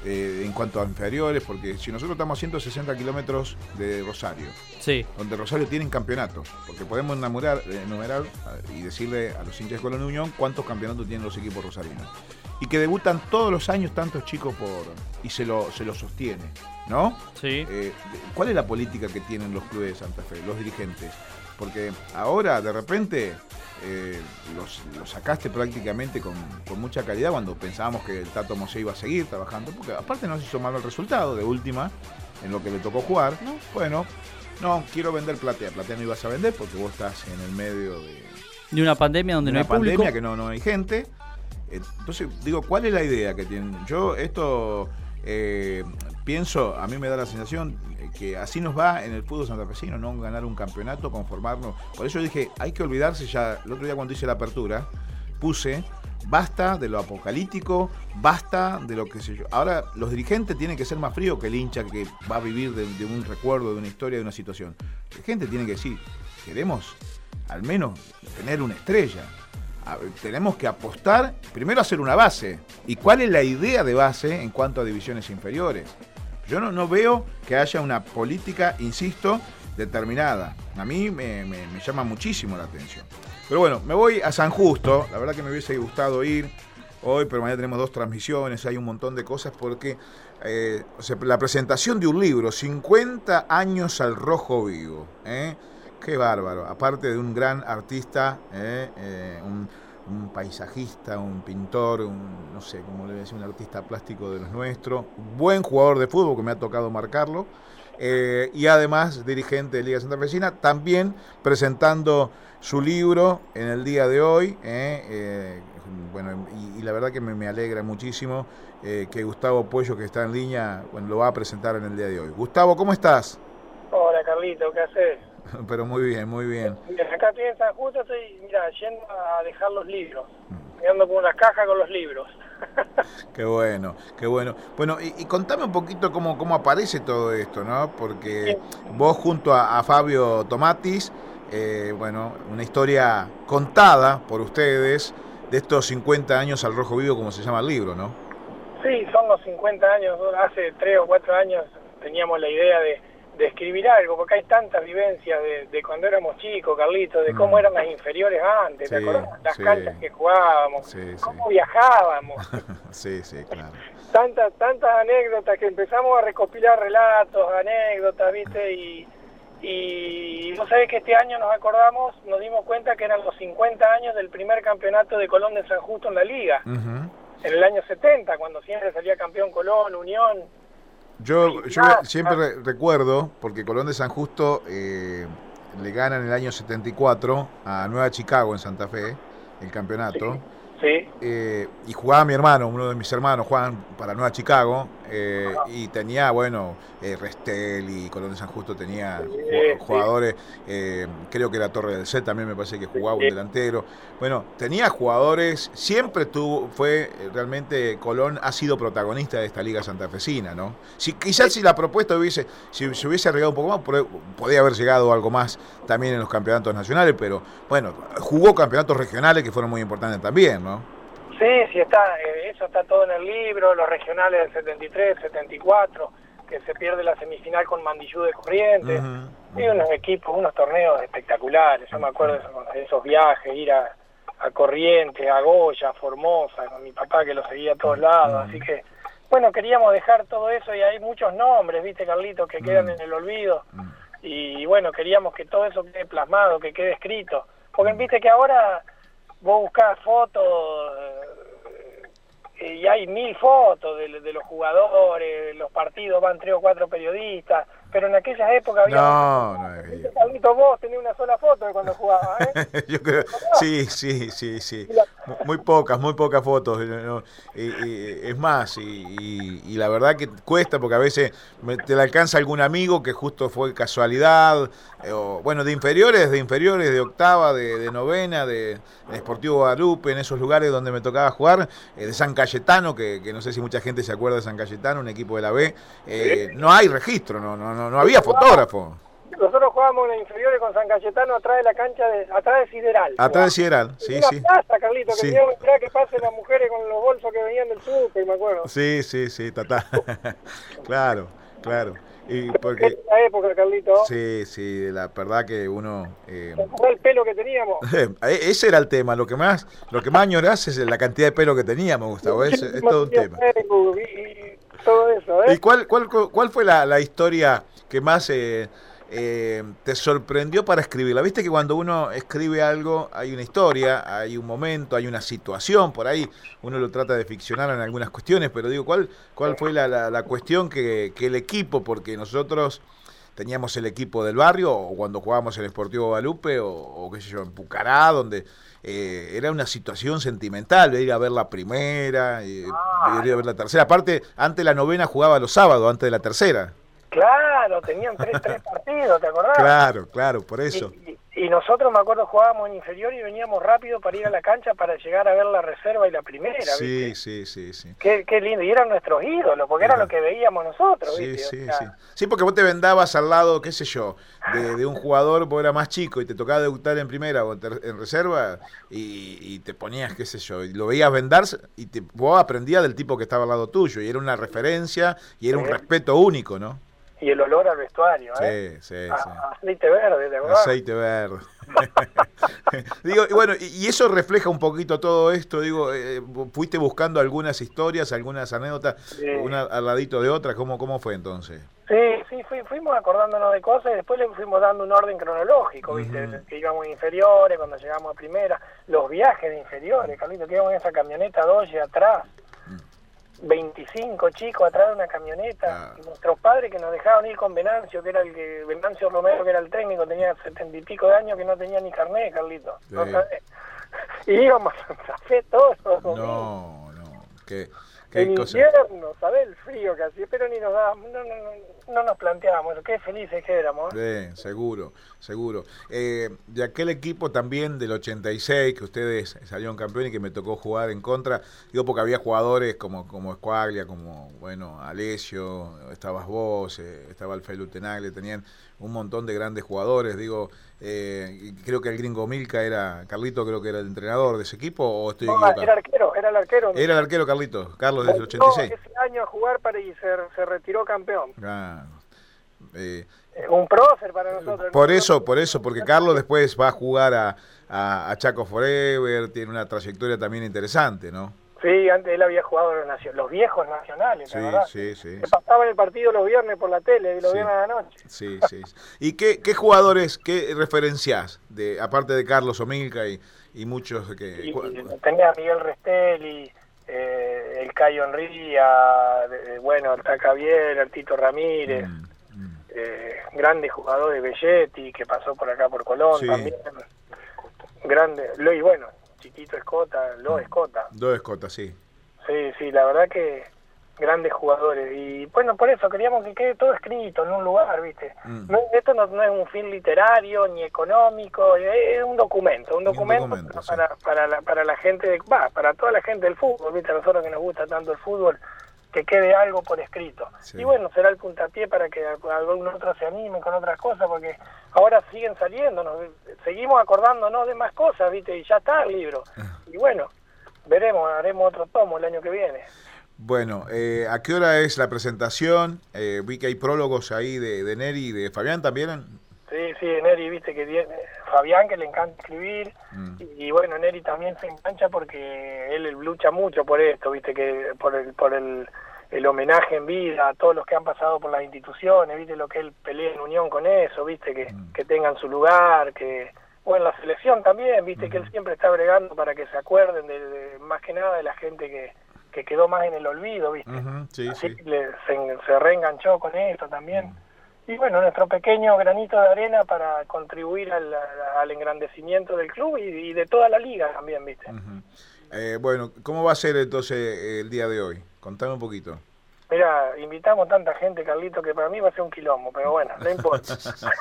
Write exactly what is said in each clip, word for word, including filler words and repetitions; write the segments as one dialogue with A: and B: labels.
A: eh, en cuanto a inferiores, porque si nosotros estamos a ciento sesenta kilómetros de Rosario,
B: sí,
A: donde Rosario tienen campeonatos, porque podemos enumerar, enumerar y decirle a los hinchas de Colón y Unión cuántos campeonatos tienen los equipos rosarinos. Y que debutan todos los años tantos chicos por y se lo, se lo sostiene, ¿no?
B: sí.
A: Eh, ¿Cuál es la política que tienen los clubes de Santa Fe, los dirigentes? Porque ahora, de repente, eh, los, los sacaste prácticamente con, con mucha calidad cuando pensábamos que el Tato Mosé iba a seguir trabajando, porque aparte no se hizo mal el resultado de última, en lo que le tocó jugar, ¿no? Bueno, no, quiero vender Platea. Platea no ibas a vender porque vos estás en el medio de...
B: De una pandemia donde
A: de
B: no hay
A: una pandemia
B: público.
A: que no, no hay gente. Entonces, digo, ¿cuál es la idea que tienen? Yo esto eh, pienso, a mí me da la sensación que así nos va en el fútbol santafesino, no ganar un campeonato, conformarnos. Por eso dije, hay que olvidarse ya, el otro día cuando hice la apertura, puse, basta de lo apocalíptico, basta de lo que sé yo. Ahora, los dirigentes tienen que ser más fríos que el hincha que va a vivir de, de un recuerdo, de una historia, de una situación. La gente tiene que decir, queremos al menos tener una estrella. Tenemos que apostar, primero a hacer una base. ¿Y cuál es la idea de base en cuanto a divisiones inferiores? Yo no, no veo que haya una política, insisto, determinada. A mí me, me, me llama muchísimo la atención. Pero bueno, me voy a San Justo. La verdad que me hubiese gustado ir hoy, pero mañana tenemos dos transmisiones, hay un montón de cosas porque eh, o sea, la presentación de un libro, cincuenta años al rojo vivo, ¿eh? Qué bárbaro, aparte de un gran artista, eh, eh, un, un paisajista, un pintor, un, no sé cómo le voy a decir, un artista plástico de los nuestros, buen jugador de fútbol que me ha tocado marcarlo, eh, y además dirigente de Liga Santafesina, también presentando su libro en el día de hoy, eh, eh, bueno, y, y la verdad que me, me alegra muchísimo eh, que Gustavo Puello, que está en línea, bueno, lo va a presentar en el día de hoy. Gustavo, ¿cómo estás?
C: Hola, Carlito, ¿qué haces?
A: Pero muy bien, muy bien.
C: Mira, acá estoy en San Justo, estoy, mira, yendo a dejar los libros, mirando por una caja con los libros.
A: Qué bueno, qué bueno. Bueno, y, y contame un poquito cómo, cómo aparece todo esto, ¿no? Porque sí, vos junto a, a Fabio Tomatis, eh, bueno, una historia contada por ustedes de estos cincuenta años al rojo vivo, como se llama el libro, ¿no?
C: Sí, son los cincuenta años, hace tres o cuatro años teníamos la idea de de escribir algo, porque hay tantas vivencias de, de cuando éramos chicos, Carlitos, de cómo eran las inferiores antes,
A: sí,
C: ¿te acordás? Las
A: sí,
C: canchas que jugábamos,
A: sí,
C: cómo
A: sí.
C: viajábamos.
A: Sí, sí, claro.
C: Tantas, tantas anécdotas que empezamos a recopilar relatos, anécdotas, ¿viste? Y, y vos sabés que este año nos acordamos, nos dimos cuenta que eran los cincuenta años del primer campeonato de Colón de San Justo en la Liga,
A: Uh-huh.
C: en el año setenta, cuando siempre salía campeón Colón, Unión.
A: Yo, yo siempre re- recuerdo, porque Colón de San Justo eh, le gana en el año setenta y cuatro a Nueva Chicago en Santa Fe, el campeonato.
C: Sí, sí.
A: Eh, y jugaba mi hermano, uno de mis hermanos, jugaban para Nueva Chicago, eh, y tenía, bueno, eh, Restel y Colón de San Justo tenía
C: Sí,
A: jugadores, eh, creo que era Torre del C también me parece que jugaba un delantero. Bueno, tenía jugadores, siempre tuvo, fue realmente, Colón ha sido protagonista de esta liga santafesina, ¿no? Si, quizás si la propuesta hubiese, si se hubiese arriesgado un poco más, podría haber llegado algo más también en los campeonatos nacionales, pero bueno, jugó campeonatos regionales que fueron muy importantes también, ¿no?
C: Sí, sí está, eso está todo en el libro, los regionales del setenta y tres, setenta y cuatro, que se pierde la semifinal con Mandillú de Corrientes, uh-huh. Y unos equipos, unos torneos espectaculares, yo me acuerdo de esos, de esos viajes, ir a, a Corrientes, a Goya, a Formosa, con mi papá que lo seguía a todos lados, uh-huh. Así que, bueno, queríamos dejar todo eso y hay muchos nombres, viste, Carlitos, que quedan uh-huh. en el olvido, uh-huh. Y bueno, queríamos que todo eso quede plasmado, que quede escrito, porque viste que ahora vos buscás fotos eh, y hay mil fotos de, de los jugadores, los partidos van tres o cuatro periodistas, pero en aquellas épocas había...
A: No, no había.
C: Carlito, vos tenés una sola foto de cuando jugabas, ¿eh?
A: Yo creo, sí, sí, sí, sí. Muy pocas, muy pocas fotos. ¿No? Y, y, es más, y, y, y la verdad que cuesta porque a veces me, te la alcanza algún amigo que justo fue casualidad, eh, o, bueno, de inferiores, de inferiores, de octava, de, de novena, de, de Sportivo Guadalupe, en esos lugares donde me tocaba jugar, eh, de San Cayetano, que, que no sé si mucha gente se acuerda de San Cayetano, un equipo de la B. Eh, no hay registro, no, no, no, no había fotógrafo.
C: nosotros jugábamos en las inferiores con San Cayetano atrás de la cancha, de atrás de Sideral.
A: Atrás de Sideral, sí,
C: una
A: sí.
C: plaza, Carlito, que
A: sí.
C: teníamos que esperar que pasen las mujeres con los bolsos que venían del súper, me acuerdo.
A: Sí, sí, sí, tatá. Claro, claro. Y porque...
C: Esa época, Carlito.
A: Sí, sí, la verdad que uno... Eh...
C: el pelo que teníamos.
A: Ese era el tema, lo que más lo que más añorás es la cantidad de pelo que teníamos, Gustavo, es, es todo un tema.
C: Y, y todo eso, ¿eh?
A: ¿Y cuál, cuál, cuál fue la, la historia que más eh, eh, te sorprendió para escribirla? Viste que cuando uno escribe algo hay una historia, hay un momento, hay una situación, por ahí uno lo trata de ficcionar en algunas cuestiones, pero digo, ¿cuál, cuál fue la, la, la cuestión que, que el equipo, porque nosotros teníamos el equipo del barrio, o cuando jugábamos en el Sportivo Guadalupe, o, o qué sé yo, en Pucará, donde eh, era una situación sentimental, de ir a ver la primera, eh,
C: ah,
A: de ir a ver la tercera. Aparte, antes la novena jugaba los sábados, antes de la tercera.
C: Claro, tenían tres, tres partidos, ¿te acordás?
A: Claro, claro, por eso.
C: Y, y, y nosotros, me acuerdo, jugábamos en inferior y veníamos rápido para ir a la cancha para llegar a ver la reserva y la primera,
A: sí,
C: ¿viste?
A: Sí, sí, sí.
C: Qué, qué lindo, y eran nuestros ídolos, porque era, era lo que veíamos nosotros,
A: sí,
C: ¿viste?
A: Sí,
C: o sea,
A: sí. Sí, porque vos te vendabas al lado, qué sé yo, de, de un jugador, vos eras más chico y te tocaba debutar en primera o en, ter, en reserva y, y te ponías, qué sé yo, y lo veías vendarse y te, vos aprendías del tipo que estaba al lado tuyo y era una referencia y era un sí. respeto único, ¿no?
C: Y el olor al vestuario, ¿eh?
A: Sí, sí,
C: a,
A: sí.
C: Aceite verde, ¿te acordás?
A: Aceite verde. Digo, y bueno, y eso refleja un poquito todo esto, digo, eh, fuiste buscando algunas historias, algunas anécdotas, sí. una al ladito de otra, ¿cómo, cómo fue entonces?
C: Sí, sí, fui, fuimos acordándonos de cosas y después le fuimos dando un orden cronológico, ¿viste? Uh-huh. Que íbamos inferiores, cuando llegamos a primera, los viajes de inferiores, Carlito, que íbamos en esa camioneta Dodge atrás, veinticinco chicos atrás de una camioneta, ah. y nuestros padres que nos dejaban ir con Venancio, que era el que, Venancio Romero, que era el técnico, tenía setenta y pico de años, que no tenía ni carnet, Carlito. Sí. ¿No sabés? Y íbamos a Santa Fe todos los domingos.
A: No, no, qué, qué
C: en
A: cosa.
C: invierno, ¿sabés? El frío que hacía, pero ni nos dábamos, no, no, no, no nos planteábamos, qué felices que éramos.
A: ¿eh? Sí, seguro, seguro. Eh, de aquel equipo también del ochenta y seis, que ustedes salieron campeones y que me tocó jugar en contra, digo porque había jugadores como como Escuaglia, como, bueno, Alessio, estabas vos, eh, estaba el Felu Tenagle, tenían un montón de grandes jugadores, digo, eh, creo que el gringo Milka era, Carlito creo que era el entrenador de ese equipo, ¿o estoy
C: no,
A: equivocado?
C: Era arquero, era el arquero.
A: Era el arquero Carlito, Carlos desde el ochenta y seis.
C: Ese año a jugar para y se, se retiró campeón.
A: Ah, eh,
C: un prócer para nosotros.
A: Por eso, por eso, porque Carlos después va a jugar a, a, a Chaco Forever, tiene una trayectoria también interesante, ¿no?
C: Sí, antes él había jugado los, los viejos nacionales,
A: sí,
C: ¿verdad?
A: Sí, sí,
C: Se pasaban el partido los viernes por la tele y los
A: sí.
C: viernes a la noche.
A: Sí, sí. ¿Y qué, qué jugadores, qué referenciás, de, aparte de Carlos Omilca y, y muchos que...
C: Y, y tenía a Miguel Restelli, eh, el Cayo Enría, de, bueno, el Taca Biel, el Tito Ramírez, mm, mm. Eh, grandes jugadores, Belletti, que pasó por acá por Colón sí. también. Grande, y bueno, Chiquito Escota, Lo Escota.
A: Lo Escota, sí.
C: Sí, sí, la verdad que grandes jugadores. Y bueno, por eso queríamos que quede todo escrito en un lugar, ¿viste? Mm. No, esto no, no es un fin literario ni económico, es un documento, un documento, un documento para, sí. para, para, la, para la gente, de, bah, para toda la gente del fútbol, ¿viste? A nosotros que nos gusta tanto el fútbol, que quede algo por escrito. Sí. Y bueno, será el puntapié para que algún otro se anime con otras cosas, porque ahora siguen saliendo, nos, seguimos acordándonos de más cosas, ¿viste? Y ya está el libro. Y bueno, veremos, haremos otro tomo el año que viene.
A: Bueno, eh, ¿a qué hora es la presentación? Eh, vi que hay prólogos ahí de, de Neri y de Fabián también.
C: Sí, sí, Neri, viste que viene, Fabián, que le encanta escribir, mm. y, y bueno, Neri también se engancha porque él lucha mucho por esto, viste, que por el por el, el homenaje en vida a todos los que han pasado por las instituciones, viste, lo que él pelea en unión con eso, viste, que, mm. que tengan su lugar, que, bueno, la selección también, viste, mm. que él siempre está bregando para que se acuerden de, de más que nada de la gente que, que quedó más en el olvido, viste,
A: uh-huh, sí,
C: así
A: sí.
C: que le, se, se reenganchó con esto también. Mm. Y bueno, nuestro pequeño granito de arena para contribuir al, al engrandecimiento del club y, y de toda la liga también, ¿viste?
A: Uh-huh. eh, bueno, ¿cómo va a ser entonces el día de hoy? Contame un poquito.
C: Mira, invitamos tanta gente, Carlito, que para mí va a ser un quilombo, pero bueno, no importa.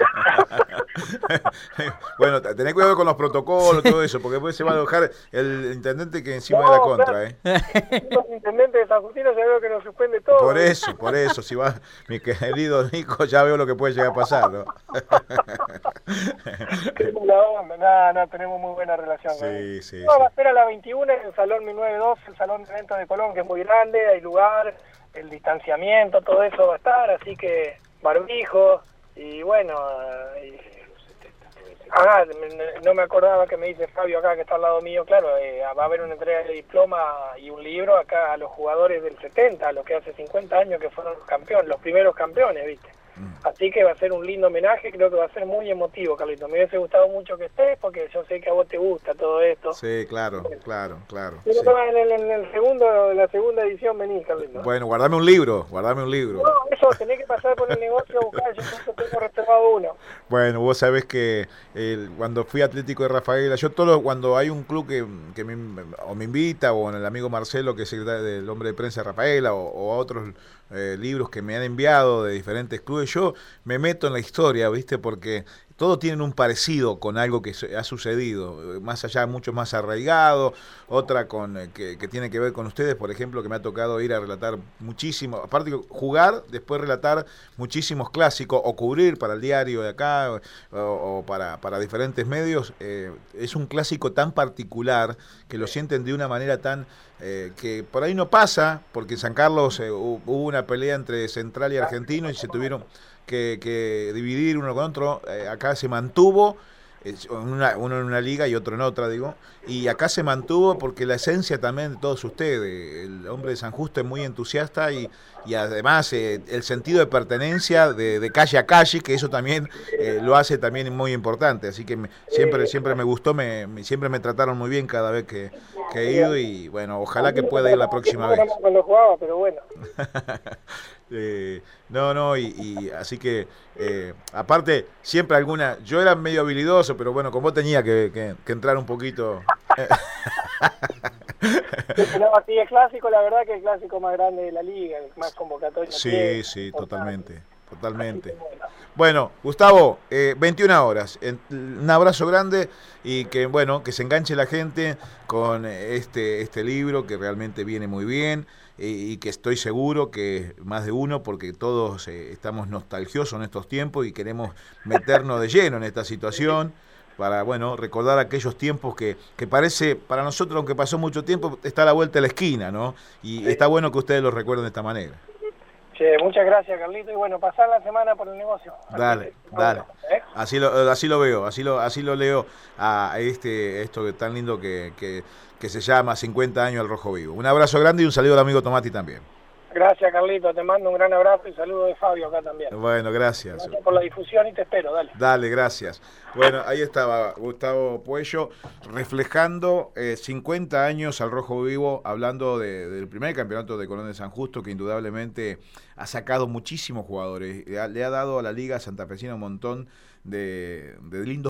A: Bueno, tenés cuidado con los protocolos, todo eso, porque después se va a enojar el intendente que encima no, de la contra, claro. ¿eh?
C: El intendente de San Justino ya veo que nos suspende todo.
A: Por eso, por eso, si va mi querido Nico, ya veo lo que puede llegar a pasar, ¿no?
C: Qué mala onda, nada, no, tenemos muy buena relación.
A: Sí, sí,
C: no,
A: sí.
C: Va a ser a la veintiuna en el Salón mil novecientos dos, el Salón de Eventos de Colón, que es muy grande, hay lugar, el distanciamiento, todo eso va a estar, así que barbijo, y bueno... Y, ah, no me acordaba que me dice Fabio acá, que está al lado mío, claro, eh, va a haber una entrega de diploma y un libro acá a los jugadores del setenta, a los que hace cincuenta años que fueron los campeones, los primeros campeones, ¿viste? Así que va a ser un lindo homenaje, creo que va a ser muy emotivo, Carlito. Me hubiese gustado mucho que estés, porque yo sé que a vos te gusta todo esto.
A: Sí, claro, claro, claro.
C: Pero
A: sí.
C: en, el, en el segundo, la segunda edición venís, Carlito.
A: Bueno, guardame un libro, guardame un libro.
C: No, eso, tenés que pasar por el negocio a buscar, yo tengo reservado uno.
A: Bueno, vos sabés que el, cuando fui Atlético de Rafaela, yo todo, cuando hay un club que, que me, o me invita, o el amigo Marcelo, que es secretario del hombre de prensa de Rafaela, o, o a otros eh, libros que me han enviado de diferentes clubes, yo me meto en la historia, ¿viste? Porque todos tienen un parecido con algo que ha sucedido, más allá, mucho más arraigado, otra con eh, que, que tiene que ver con ustedes, por ejemplo, que me ha tocado ir a relatar muchísimo, aparte de jugar, después relatar muchísimos clásicos, o cubrir para el diario de acá, o, o para, para diferentes medios. Eh, es un clásico tan particular, que lo sienten de una manera tan... Eh, que por ahí no pasa, porque en San Carlos eh, hubo una pelea entre Central y Argentino y se tuvieron que, que dividir uno con otro. Eh, acá se mantuvo, eh, una, uno en una liga y otro en otra, digo, y acá se mantuvo porque la esencia también de todos ustedes, el hombre de San Justo es muy entusiasta y, y además eh, el sentido de pertenencia de, de calle a calle, que eso también eh, lo hace también muy importante, así que me, siempre siempre me gustó, me, me, siempre me trataron muy bien cada vez que, que he ido y bueno, ojalá que pueda ir la próxima vez.
C: Cuando jugaba, pero bueno.
A: Eh, no, no, y, y así que, eh, aparte, siempre alguna, yo era medio habilidoso, pero bueno, con vos tenía que, que, que entrar un poquito.
C: No, sí, es clásico, la verdad que es el clásico más grande de la liga, el más convocatorio.
A: Sí,
C: que
A: sí, totalmente, totalmente. Bueno, Gustavo, eh, veintiuna horas, un abrazo grande y que, bueno, que se enganche la gente con este, este libro que realmente viene muy bien. Y que estoy seguro que más de uno, porque todos eh, estamos nostalgiosos en estos tiempos y queremos meternos de lleno en esta situación para, bueno, recordar aquellos tiempos que, que parece, para nosotros, aunque pasó mucho tiempo, está a la vuelta de la esquina, ¿no? Y sí, está bueno que ustedes lo recuerden de esta manera.
C: Che, muchas gracias, Carlito, y bueno, pasar la semana por el negocio.
A: Dale, dale. ¿Eh? Así lo, así lo veo, así lo, así lo leo a este, esto tan lindo que, que, que se llama cincuenta años al Rojo Vivo. Un abrazo grande y un saludo al amigo Tomati también.
C: Gracias, Carlito, te mando un gran abrazo y saludo de Fabio acá también.
A: Bueno, gracias.
C: Gracias por la difusión y te espero, dale.
A: Dale, gracias. Bueno, ahí estaba Gustavo Puello reflejando eh, cincuenta años al Rojo Vivo, hablando de, del primer campeonato de Colón de San Justo, que indudablemente ha sacado muchísimos jugadores, le ha, le ha dado a la Liga Santafesina un montón de, de lindos